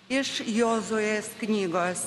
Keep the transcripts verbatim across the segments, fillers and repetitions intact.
Iš Jozuės knygos.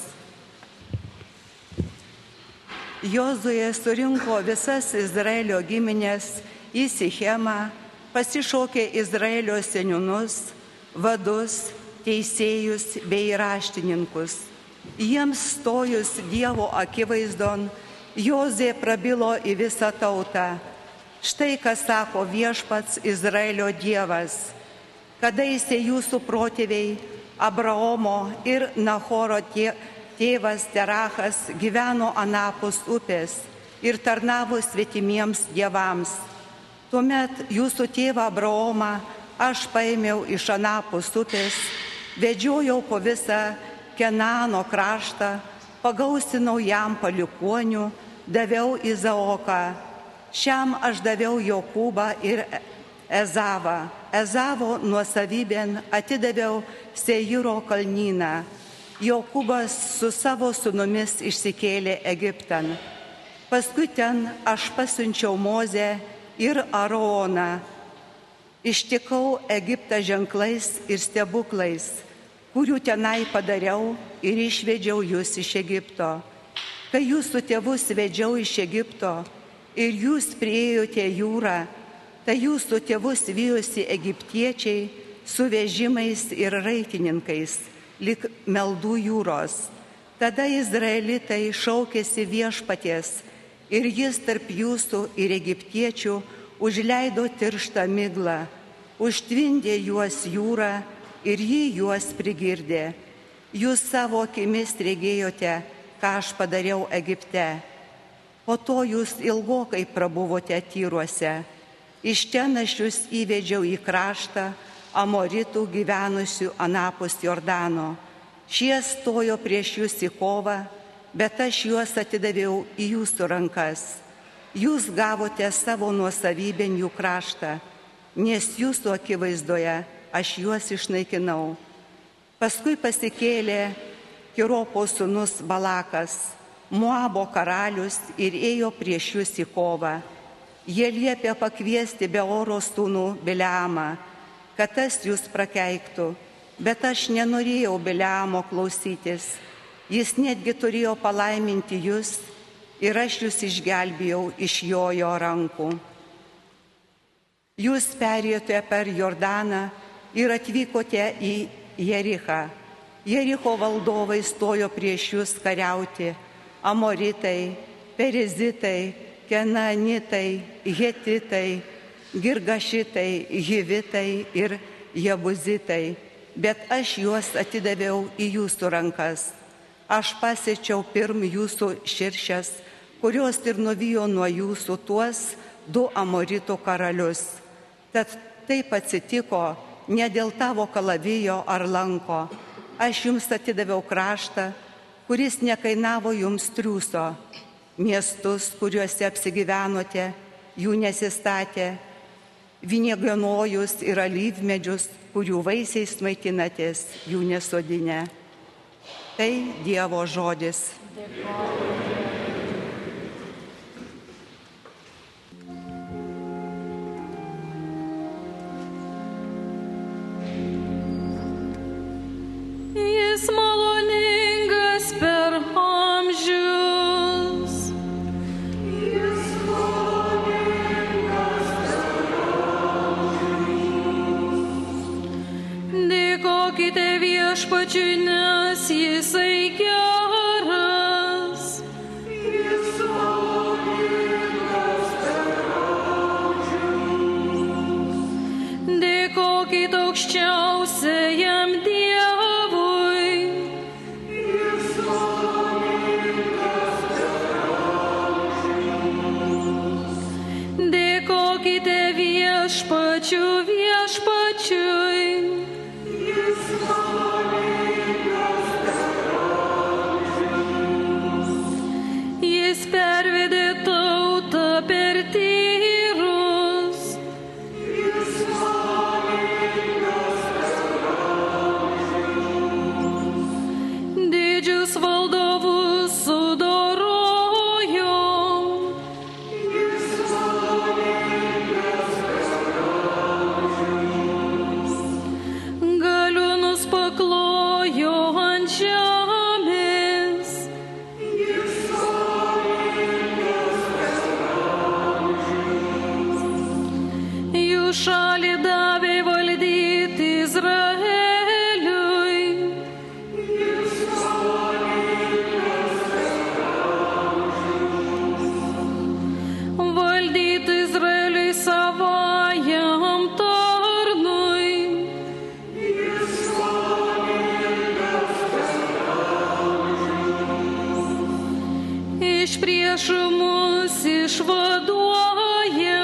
Jozuė surinko visas Izraelio giminės į Sichemą, pasišaukė Izraelio seniūnus, vadus, teisėjus bei raštininkus. Jiems stojus Dievo akivaizdon, Jozuė prabilo į visą tautą. Štai ką sako viešpats Izraelio Dievas. Kadaise jūsų protėviai Abraomo ir Nachoro tėvas Terachas gyveno anapus upės ir tarnavo svetimiems dievams. Tuomet jūsų tėvą Abraomą aš paėmiau iš anapus upės, vedžiojau po visą Kenano kraštą, pagausinau jam palikuonių, daviau Izaoką. Šiam aš daviau Jokūbą ir Ezavą. Ezavo nuosavybėn atidaviau Seiro kalnyną. Jokūbas su savo sūnumis išsikėlė Egiptan. Paskui ten aš pasiunčiau Mozę ir Aroną. Ištikau Egiptą ženklais ir stebuklais, kurių tenai padariau ir išvedžiau jūs iš Egipto. Kai jūsų tėvus vedžiau iš Egipto ir jūs priėjote jūrą, tai jūsų tėvus vijosi egiptiečiai su vežimais ir raitininkais, lyg meldų jūros. Tada izraelitai šaukėsi viešpaties ir jis tarp jūsų ir egiptiečių užleido tirštą miglą, užtvindė juos jūrą ir ji juos prigirdė. Jūs savo akimis regėjote, ką aš padariau Egipte. Po to jūs ilgokai prabuvote Tyruose. Iš ten aš jūs įvedžiau į kraštą Amoritų gyvenusių anapus Jordano. Šie stojo prieš jūs į kovą, bet aš juos atidaviau į jūsų rankas. Jūs gavote savo nuosavybėn jų kraštą, nes jūsų akivaizdoje aš juos išnaikinau. Paskui pasikėlė Kiropo sūnus Balakas, Moabo karalius, ir ėjo prieš jūs į kovą. Jie liepė pakviesti Beoro sūnų Bileamą, kad tas jūs prakeiktų, bet aš nenorėjau Bileamo klausytis. Jis netgi turėjo palaiminti jūs ir aš jūs išgelbėjau iš jojo rankų. Jūs perėjote per Jordaną ir atvykote į Jerichą. Jericho valdovai stojo prieš jūs kariauti: Amoritai, Perizitai, Kenanitai, Hetitai, Girgašitai, Hivitai ir Jebuzitai, bet aš juos atidaviau į jūsų rankas. Aš pasiečiau pirm jūsų širšes, kurios ir nuvijo nuo jūsų tuos du Amoritų karalius. Tad taip atsitiko ne dėl tavo kalavijo ar lanko. Aš jums atidaviau kraštą, kuris nekainavo jums triūso. Miestus, kuriuose apsigyvenote, jų nesistatė, vyniegionojus ir alyvmedžius, kurių vaisiais maitinatės, jų nesodinę. Tai Dievo žodis. Jis maloningas per amžius. Jis maloningas per amžius. Dėkokite viešpačiui, nes jisai geras. Jis maloningas per amžius. Dėkokite aukščiausiajam Dievui. Jis maloningas per amžius. Dėkokite viešpačiu viešpačiui. Jis maloningas per amžius. Jis pervedė tautą per tyrus. Jis maloningas per amžius. Didžius valdovus sudorojo. Jis maloningas per amžius. Galiūnus paklojo išvaduoja.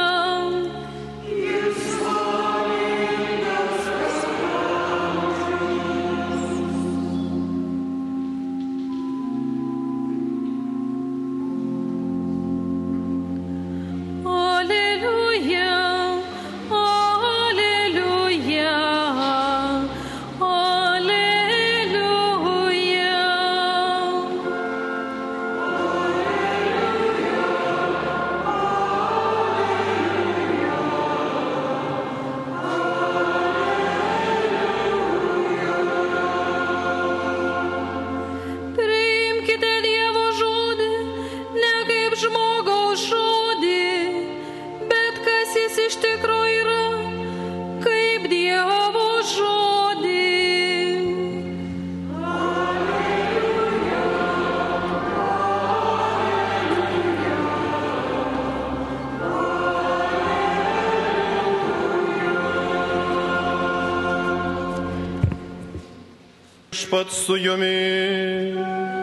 Pats su jumis.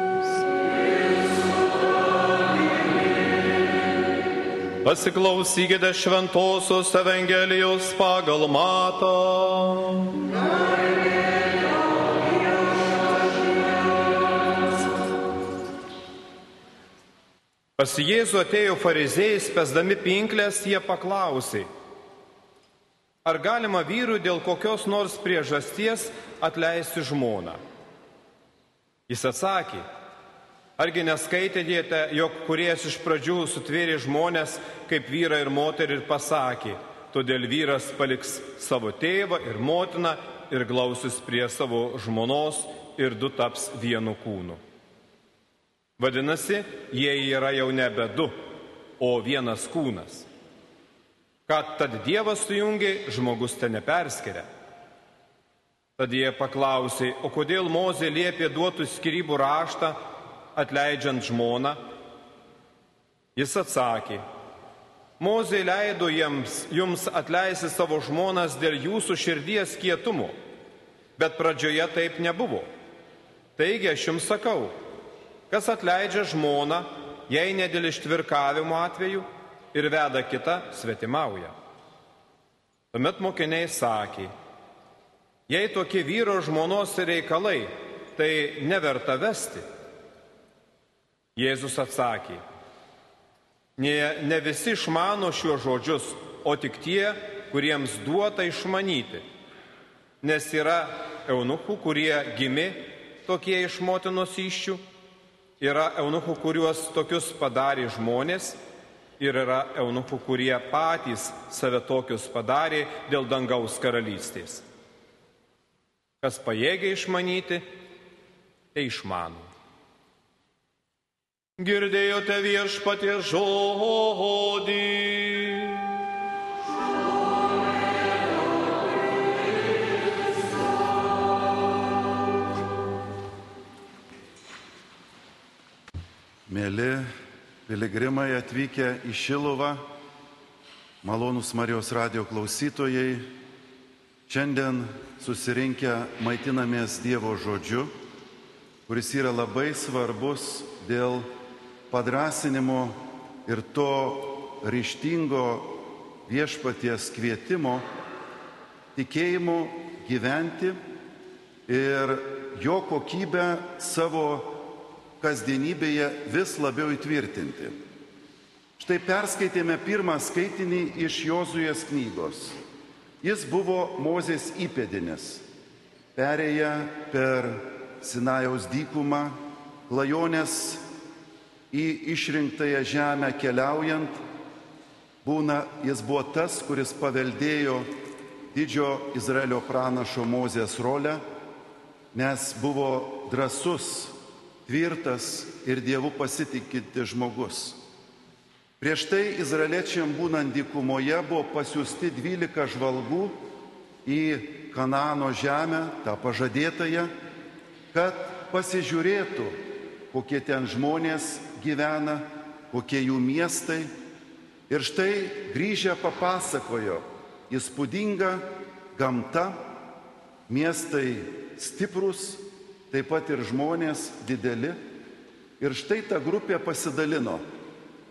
Pasiklausykite Šventosios Evangelijos pagal Matą. Pas Jėzų atėjo fariziejai, spęsdami pinklės, jie paklausė: ar galima vyrui dėl kokios nors priežasties atleisti žmoną? Jis atsakė: argi neskaitėte, jog kūrėjas iš pradžių sutvėrė žmonės kaip vyrą ir moterį ir pasakė: todėl vyras paliks savo tėvą ir motiną ir glausis prie savo žmonos ir du taps vienu kūnu. Vadinasi, jie yra jau nebe du, o vienas kūnas. Kad tad Dievas sujungė, žmogus te neperskiria. Tad jie paklausė: o kodėl Mozė liepė duoti skyrybų raštą, atleidžiant žmoną? Jis atsakė: Mozė leido jums, jums atleisti savo žmonas dėl jūsų širdies kietumo, bet pradžioje taip nebuvo. Taigi aš jums sakau, kas atleidžia žmoną, jei ne dėl ištvirkavimo atveju, ir veda kitą, svetimauja. Tuomet mokiniai sakė: jei tokie vyro žmonos reikalai, tai neverta vesti. Jėzus atsakė: ne, ne visi išmano šiuos žodžius, o tik tie, kuriems duota išmanyti. Nes yra eunuchų, kurie gimė tokie iš motinos įsčių, yra eunuchų, kuriuos tokius padarė žmonės, ir yra eunuchų, kurie patys save tokius padarė dėl dangaus karalystės. Kas pajėgia išmanyti, tai išmano. Girdėjote Viešpaties žodį. Mėly piligrimai atvykę į Šiluvą, malonūs Marijos radijo klausytojai, šiandien susirinkę maitinamės Dievo žodžiu, kuris yra labai svarbus dėl padrąsinimo ir to ryžtingo Viešpaties kvietimo tikėjimu gyventi ir jo kokybę savo kasdienybėje vis labiau įtvirtinti. Štai perskaitėme pirmą skaitinį iš Jozuės knygos. Jis buvo Mozės įpėdinis, perėję per Sinajaus dykumą, klajonės į išrinktąją žemę keliaujant, būna, jis buvo tas, kuris paveldėjo didžio Izraelio pranašo Mozės rolę, nes buvo drąsus, tvirtas ir Dievu pasitikintis žmogus. Prieš tai izraeliečiam būnant dykumoje buvo pasiųsti dvylika žvalgų į Kanaano žemę, tą pažadėtąją, kad pasižiūrėtų, kokie ten žmonės gyvena, kokie jų miestai. Ir štai grįžę papasakojo: įspūdinga gamta, miestai stiprus, taip pat ir žmonės dideli. Ir štai ta grupė pasidalino.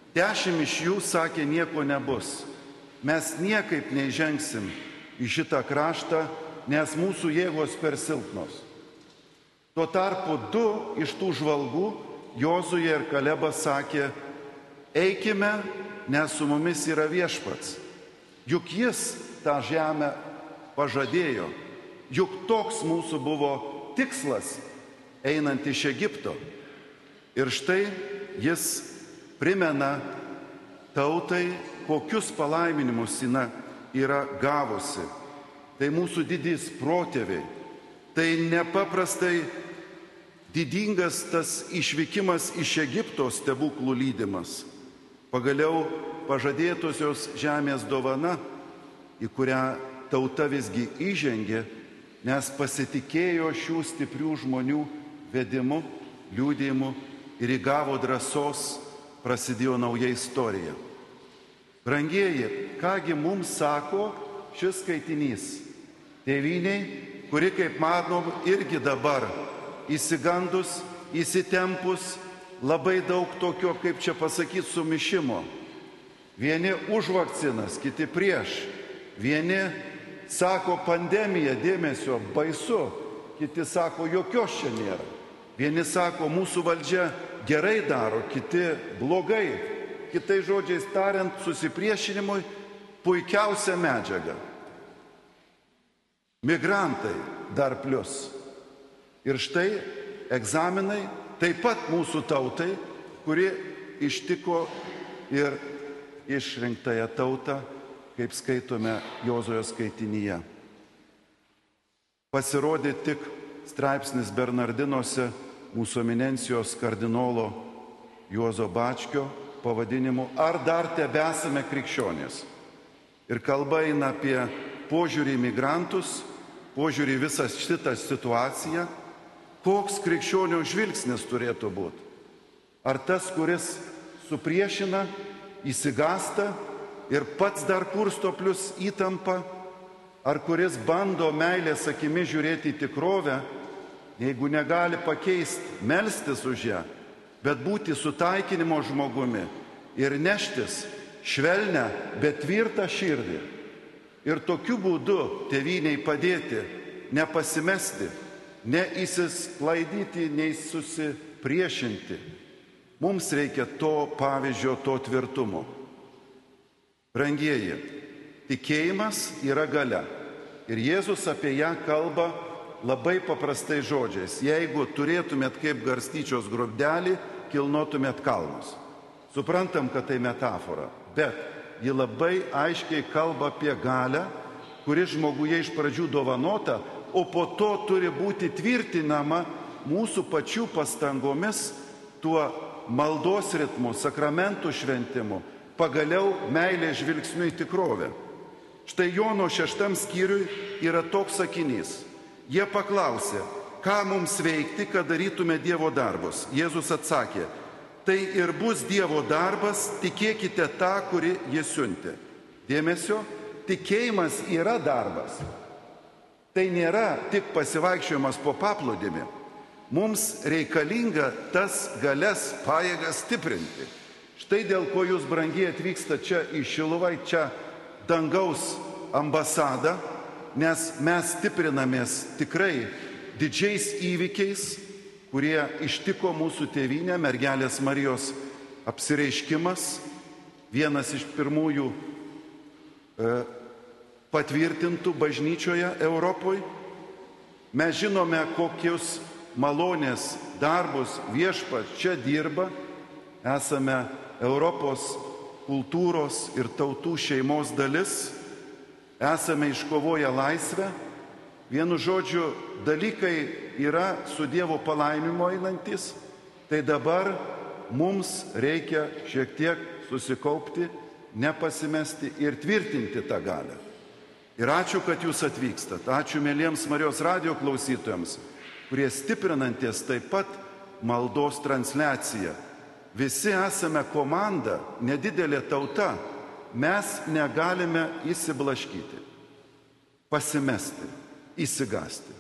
Dešimt iš jų sakė, nieko nebus. Mes niekaip neįžengsim į šitą kraštą, nes mūsų jėgos per silpnos. Tuo tarpu du iš tų žvalgų, Jozuė ir Kalebas, sakė, eikime, nes su mumis yra viešpats. Juk jis tą žemę pažadėjo. Juk toks mūsų buvo tikslas einant iš Egipto. Ir štai jis primena tautai, kokius palaiminimus jinai yra gavusi. Tai mūsų didys protėviai. Tai nepaprastai didingas tas išvykimas iš Egipto stebuklų lydimas. Pagaliau pažadėtosios žemės dovana, į kurią tauta visgi įžengė, nes pasitikėjo šių stiprių žmonių vedimu, liudijimu ir įgavo drąsos, prasidėjo nauja istorija. Brangieji, kągi mums sako šis skaitinys? Tėvyniai, kuri, kaip manom, irgi dabar įsigandus, įsitempus, labai daug tokio, kaip čia pasakyti, sumišimo. Vieni už vakcinas, kiti prieš. Vieni sako, pandemija, dėmesio, baisu. Kiti sako, jokios čia nėra. Vieni sako, mūsų valdžia gerai daro, kiti blogai. Kitais žodžiais tariant, susipriešinimui puikiausia medžiaga. Migrantai dar plius. Ir štai egzaminai taip pat mūsų tautai, kuri ištiko ir išrinktąją tautą, kaip skaitome Jozuės skaitinyje. Pasirodė tik straipsnis Bernardinuose mūsų eminencijos kardinolo Juozo Bačkio pavadinimu Ar dar tebesame krikščionys? Ir kalba eina apie požiūrį į migrantus, požiūrį į visą šitą situaciją, koks krikščionio žvilgsnis turėtų būti. Ar tas, kuris supriešina, įsigasta ir pats dar kursto plus įtampa, ar kuris bando meilės akimi žiūrėti į tikrovę, jeigu negali pakeisti, melstis už ją, bet būti sutaikinimo žmogumi ir neštis švelnę, bet tvirtą širdį. Ir tokiu būdu tėvyniai padėti, nepasimesti, neįsisklaidyti, nei susipriešinti. Mums reikia to pavyzdžio, to tvirtumo. Brangieji, tikėjimas yra galia. Ir Jėzus apie ją kalba labai paprastai žodžiais. Jeigu turėtumėt kaip garstyčios grobdelį, kilnotumėt kalnus. Suprantam, kad tai metafora, bet ji labai aiškiai kalba apie galią, kuri žmoguje iš pradžių dovanota, o po to turi būti tvirtinama mūsų pačių pastangomis, tuo maldos ritmu, sakramentų šventimu, pagaliau meilė žvilgsniu į tikrovę. Štai Jono šeštam skyriui yra toks sakinys. Jie paklausė, ką mums veikti, kad darytume Dievo darbus. Jėzus atsakė, tai ir bus Dievo darbas, tikėkite tą, kurį jis siuntė. Dėmesio, tikėjimas yra darbas. Tai nėra tik pasivaikščiojimas po paplūdimį. Mums reikalinga tas galias, pajėgas stiprinti. Štai dėl ko jūs, brangiai, atvyksta čia į Šiluvą, čia dangaus ambasadą, nes mes stiprinamės tikrai didžiais įvykiais, kurie ištiko mūsų tėvynę, mergelės Marijos apsireiškimas, vienas iš pirmųjų e, patvirtintų bažnyčioje Europoje. Mes žinome, kokius malonės darbus viešpats čia dirba, esame Europos kultūros ir tautų šeimos dalis, esame iškovoję laisvę. Vienu žodžiu, dalykai yra su Dievo palaimimo einantis, tai dabar mums reikia šiek tiek susikaupti, nepasimesti ir tvirtinti tą galią. Ir ačiū, kad jūs atvykstat. Ačiū mėlyms Marijos radijo klausytojams, kurie stiprinantis taip pat maldos transliaciją. Visi esame komanda, nedidelė tauta. Mes negalime įsiblaškyti, pasimesti, įsigasti.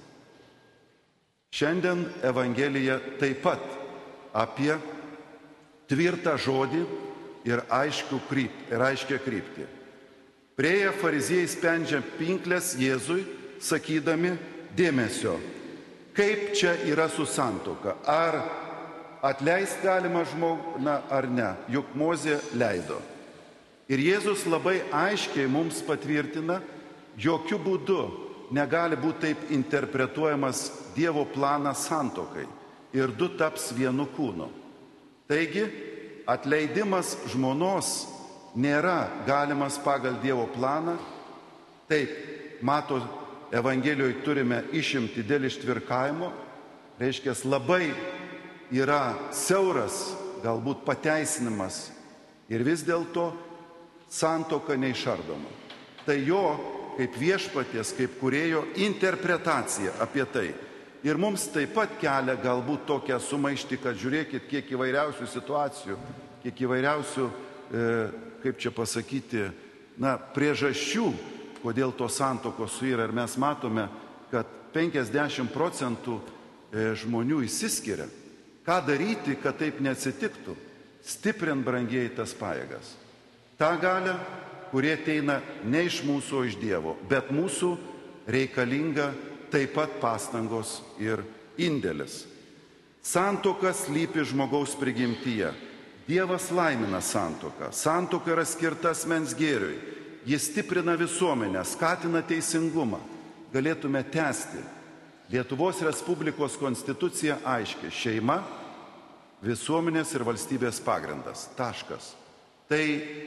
Šiandien Evangelija taip pat apie tvirtą žodį, ir, kryp, ir aiškę kryptį. Prieėję fariziejai spendžia pinklės Jėzui, sakydami: dėmesio, kaip čia yra su santuoka, ar atleisti galima žmogų, ar ne, juk Mozė leido. Ir Jėzus labai aiškiai mums patvirtina, jokių būdų negali būti taip interpretuojamas Dievo planas santuokai ir du taps vienu kūnu. Taigi, atleidimas žmonos nėra galimas pagal Dievo planą. Taip, Mato Evangelijoje turime išimti dėl ištvirkavimo, reiškia, labai yra siauras galbūt pateisinimas ir vis dėlto santuoka neišardoma. Tai jo kaip viešpaties, kaip kūrėjo interpretacija apie tai. Ir mums taip pat kelia galbūt tokią sumaištį, kad žiūrėkit, kiek įvairiausių situacijų, kiek įvairiausių, e, kaip čia pasakyti, na, priežasčių, kodėl to santuokos suyra. Ir mes matome, kad penkiasdešimt procentų e, žmonių išsiskiria. Ką daryti, kad taip neatsitiktų? Stiprint, brangieji, tas pajėgas. Ta galia, kurie ateina ne iš mūsų, o iš Dievo, bet mūsų reikalinga taip pat pastangos ir indėlis. Santuoka slypi žmogaus prigimtyje. Dievas laimina santuoką. Santuoka yra skirta asmens gėriui. Jis stiprina visuomenę, skatina teisingumą. Galėtume tęsti. Lietuvos Respublikos konstitucija aiški: šeima, visuomenės ir valstybės pagrindas. Taškas. Tai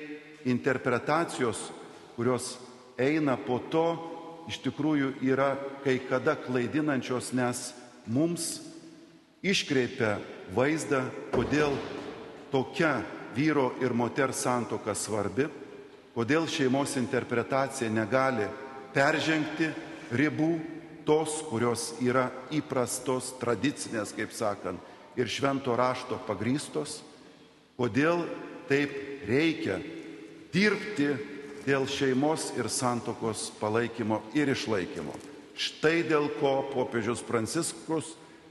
interpretacijos, kurios eina po to, iš tikrųjų yra kai kada klaidinančios, nes mums iškreipia vaizdą, kodėl tokia vyro ir moters santuoka svarbi, kodėl šeimos interpretacija negali peržengti ribų tos, kurios yra įprastos, tradicinės, kaip sakant, ir švento rašto pagrįstos, kodėl taip reikia dirbti dėl šeimos ir santuokos palaikymo ir išlaikymo. Štai dėl ko popiežius Pranciškus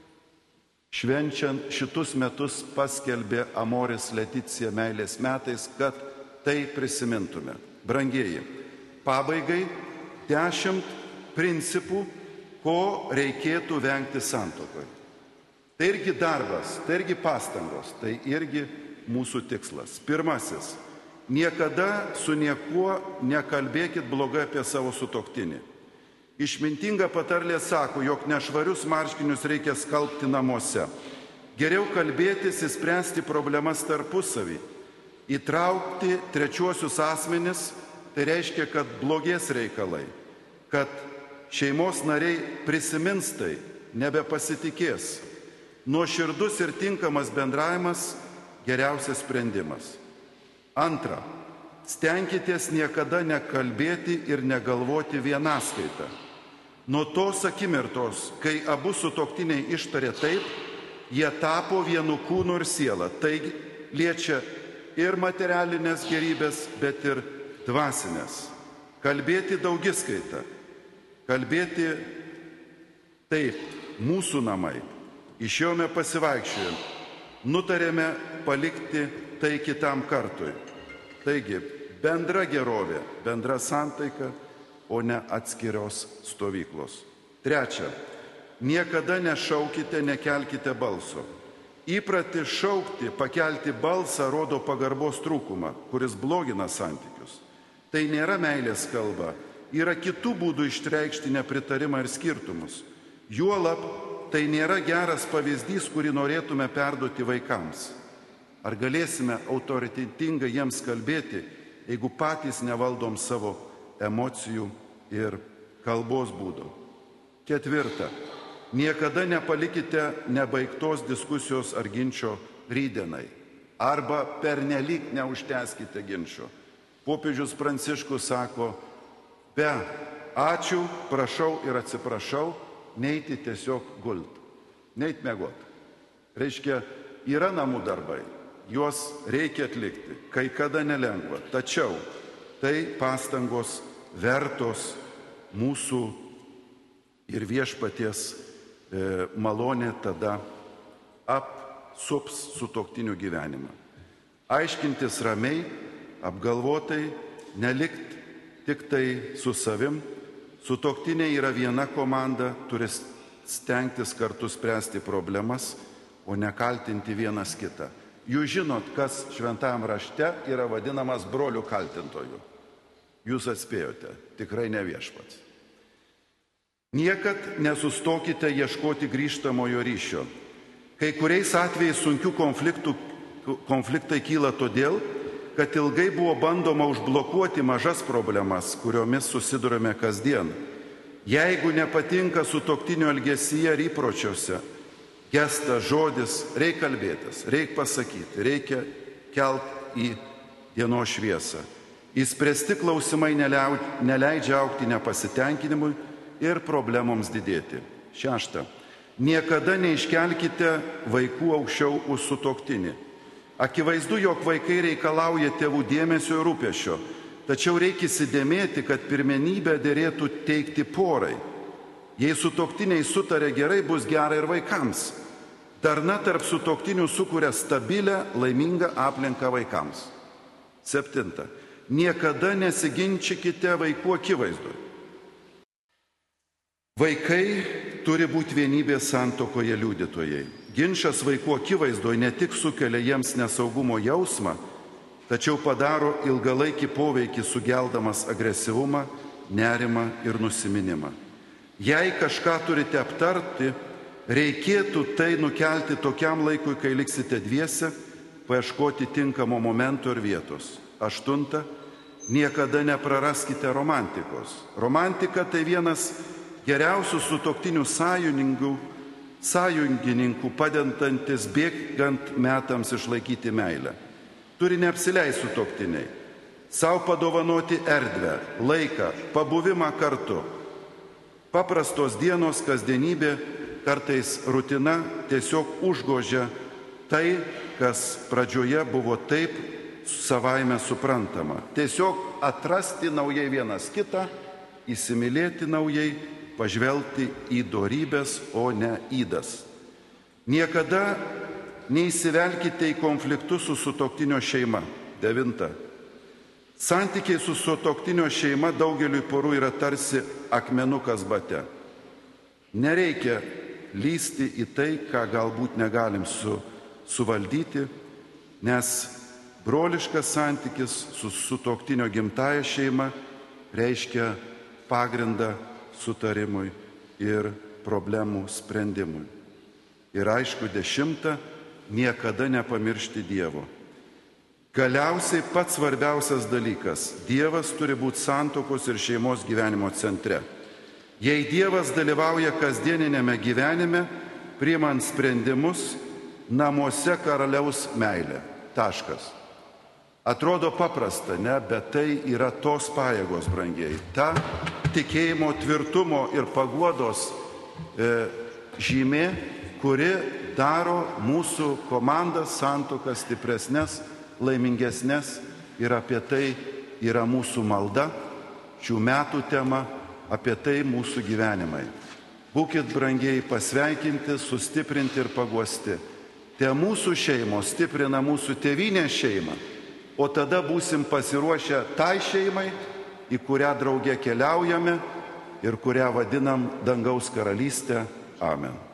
švenčiant šitus metus paskelbė Amoris Laetitia meilės metais, kad tai prisimintume. Brangieji, pabaigai dešimt principų, ko reikėtų vengti santuokoje. Tai irgi darbas, tai irgi pastangos, tai irgi mūsų tikslas. Pirmasis. Niekada su niekuo nekalbėkit blogai apie savo sutuoktinį. Išmintinga patarlė sako, jog nešvarius marškinius reikia skalbti namuose. Geriau kalbėtis, įspręsti problemas tarpusavį. Įtraukti trečiuosius asmenis, tai reiškia, kad blogės reikalai, kad šeimos nariai prisimins tai, nebepasitikės. Nuoširdus ir tinkamas bendravimas geriausias sprendimas. Antra, stenkitės niekada nekalbėti ir negalvoti vienaskaitą. Nuo tos akimirtos, kai abu sutuoktiniai ištarė taip, jie tapo vienu kūnu ir siela. Tai liečia ir materialinės gerybės, bet ir dvasinės. Kalbėti daugiskaitą. Kalbėti taip, mūsų namai. Išėjome pasivaikščiojant. Nutarėme palikti tai kitam kartui. Taigi, bendra gerovė, bendra santaika, o ne atskirios stovyklos. Trečia, niekada nešaukite, nekelkite balso. Įprati šaukti, pakelti balsą rodo pagarbos trūkumą, kuris blogina santykius. Tai nėra meilės kalba, yra kitų būdų išreikšti nepritarimą ir skirtumus. Juolab, tai nėra geras pavyzdys, kurį norėtume perduoti vaikams. Ar galėsime autoritetingai jiems kalbėti, jeigu patys nevaldom savo emocijų ir kalbos būdų? Ketvirta. Niekada nepalikite nebaigtos diskusijos ar ginčio rytdienai. Arba pernelyg neužtęskite ginčio. Popiežius Pranciškus sako, be ačiū, prašau ir atsiprašau, neiti tiesiog gult, neiti miegot. Reiškia, yra namų darbai. Juos reikia atlikti, kai kada nelengva. Tačiau tai pastangos vertos mūsų ir viešpaties malonė tada apsups sutuoktinių gyvenimą. Aiškintis ramiai, apgalvotai, nelikt tik tai su savim. Sutuoktiniai yra viena komanda, turi stengtis kartu spręsti problemas, o ne kaltinti vienas kitą. Jūs žinot, kas šventajam rašte yra vadinamas brolių kaltintojų. Jūs atspėjote, tikrai ne viešpats. Niekad nesustokite ieškoti grįžtamojo ryšio. Kai kuriais atvejais sunkių konfliktų, konfliktai kyla todėl, kad ilgai buvo bandoma užblokuoti mažas problemas, kuriomis susidurime kasdien. Jeigu nepatinka sutuoktinio elgesyje ir įpročiuose, gestas, žodis, reikia kalbėtis, reikia pasakyti, reikia kelt į dienos šviesą. Įspręsti klausimai neleidžia augti nepasitenkinimui ir problemoms didėti. Šešta. Niekada neiškelkite vaikų aukščiau už sutuoktinį. Akivaizdu, jog vaikai reikalauja tėvų dėmesio ir rūpesčio, tačiau reikia įsidėmėti, kad pirmenybę derėtų teikti porai. Jei sutuoktiniai sutarė gerai, bus gera ir vaikams. Darna tarp sutuoktinių sukuria stabilę, laimingą aplinką vaikams. Septinta. Niekada nesiginčykite vaikų akivaizdoje. Vaikai turi būti vienybės santuokoje liudytojai. Ginčas vaikų akivaizdoje ne tik sukelia jiems nesaugumo jausmą, tačiau padaro ilgalaikį poveikį sugeldamas agresyvumą, nerimą ir nusiminimą. Jei kažką turite aptarti, reikėtų tai nukelti tokiam laikui, kai liksite dviese, paieškoti tinkamo momento ir vietos. Aštunta. Niekada nepraraskite romantikos. Romantika tai vienas geriausių sutuoktinių sąjungininkų, sąjungininkų padedantis bėgant metams išlaikyti meilę. Turi neapsileisti sutuoktiniai, savo padovanoti erdvę, laiką, pabuvimą kartu. Paprastos dienos, kasdienybė, kartais rutina tiesiog užgožia tai, kas pradžioje buvo taip savaime suprantama. Tiesiog atrasti naujai vienas kitą, įsimylėti naujai, pažvelgti į dorybės, o ne ydas. Niekada neįsivelkite į konfliktus su sutuoktinio šeima. Devinta. Santykiai su sutuoktinio šeima daugeliui porų yra tarsi akmenukas bate. Nereikia lysti į tai, ką galbūt negalim su, suvaldyti, nes broliškas santykis su sutuoktinio gimtąja šeima reiškia pagrindą sutarimui ir problemų sprendimui. Ir aišku, dešimta, niekada nepamiršti Dievo. Galiausiai pats svarbiausias dalykas – Dievas turi būti santuokos ir šeimos gyvenimo centre. Jei Dievas dalyvauja kasdieninėme gyvenime, priimant sprendimus, namuose karaliaus meilė. Taškas. Atrodo paprasta, ne, bet tai yra tos pajėgos, brangiai. Ta tikėjimo tvirtumo ir paguodos e, žymė, kuri daro mūsų komandas, santuokas stipresnės, laimingesnės, ir apie tai yra mūsų malda, šių metų tema, apie tai mūsų gyvenimai. Būkit, brangiai, pasveikinti, sustiprinti ir paguosti. Te mūsų šeimos stiprina mūsų tėvynės šeimą, o tada būsim pasiruošę tai šeimai, į kurią draugė keliaujame ir kurią vadinam dangaus karalystę. Amen.